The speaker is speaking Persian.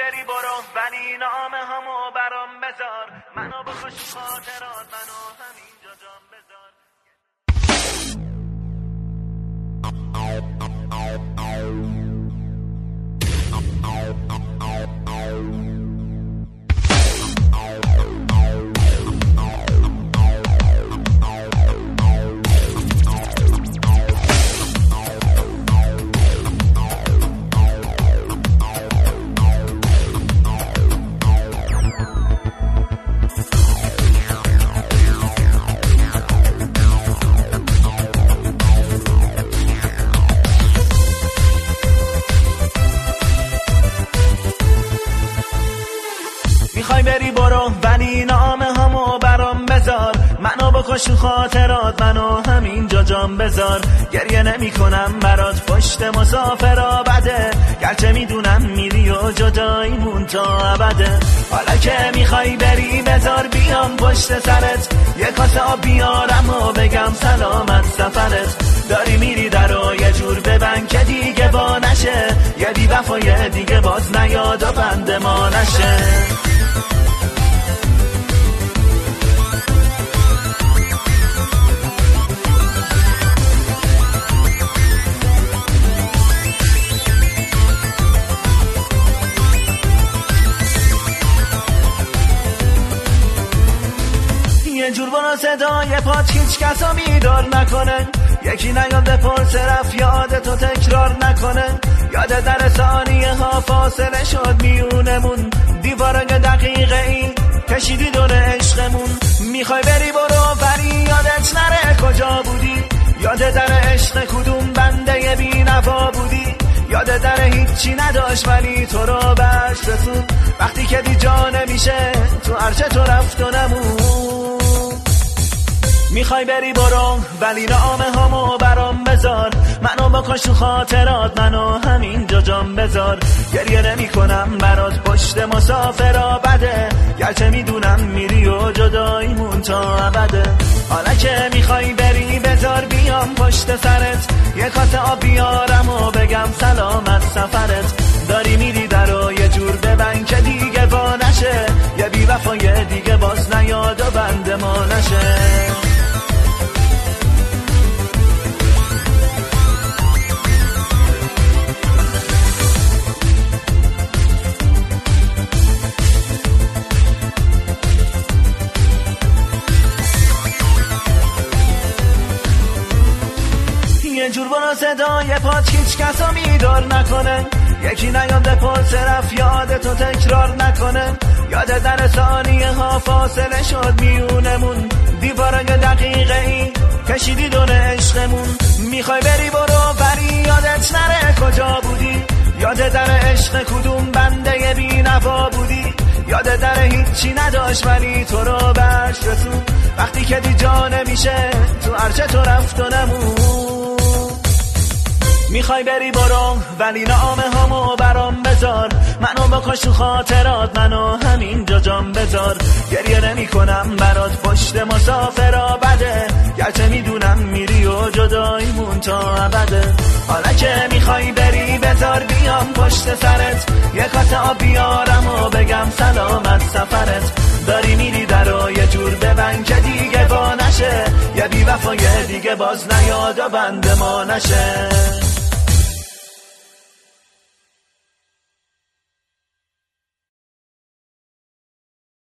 بری برو ولی نامه همو برام بذار، منو بکش خاطرات منو همینجا جام بذار. میخوای بری برو ولی نامه همو برام بذار، منو بکش خاطرات منو همینجا جام بذار. گریه نمی کنم برات پشت مسافرا بده، گرچه میدونم میری و جداییمون تا ابده. حالا که میخوای بری بذار بیام پشت سرت، یه کاسه آب بیارم و بگم سلامت سفرت. داری میری درو یه جور ببند که دیگه با نشه، یه بی وفای دیگه باز نیاد و بند ما نشه. یه جور برو صدای پات هیچ کسا بیدار نکنه، یکی نیاد بپرس رفت یادتو تکرار نکنه. یاد در ثانیه ها فاصله شد میونمون، دیوارای دقیقه ای کشیدی دور عشقمون. میخوای بری برو ولی یادت نره کجا بودی، یاد در عشق کدوم بنده بی نوا بودی. یاد در هیچی نداشت ولی تو رو بهش رسون، وقتی که دی جا نمیشه تو عرش تو رفت و نمون. میخوای بری برو ولی نامه همو برام بذار، منو بکش خاطرات منو همینجا جام بذار. گریه نمی کنم برات پشت مسافرا بده، گرچه میدونم میری و جداییمون تا ابده. حالا که میخوای بری بذار بیام پشت سرت، یه کاسه آب بیارم و بگم سلامت سفرت. داری میری درو یه جور ببند که دیگه با نشه، یه بی وفای دیگه باز نیاد و بند ما نشه. یه جور برو صدای پات هیچ کسا بیدار نکنه، یکی نیاد بپرس رفت یادتو تکرار نکنه. یاد در ثانیه ها فاصله شد میونمون، دیوارای دقیقه ای کشیدی دور عشقمون. میخوای بری برو ولی یادت نره کجا بودی، یاد در عشق کدوم بنده بی نوا بودی. یاد در هیچی نداشت ولی تو رو بهش رسون، وقتی که دی جا نمیشه تو عرش تو رفت و نمون. میخوای بری برو ولی نامه همو برام بذار، منو بکش خاطرات منو همینجا جام بذار. گریه نمی کنم برات پشت مسافرا بده، گرچه میدونم میری و جداییمون تا ابده. حالا که میخوای بری بذار بیام پشت سرت، یه کاسه آب بیارم و بگم سلامت سفرت. داری میری درو یه جور ببند که دیگه با نشه، یه بی وفای دیگه باز نیاد و بند ما نشه.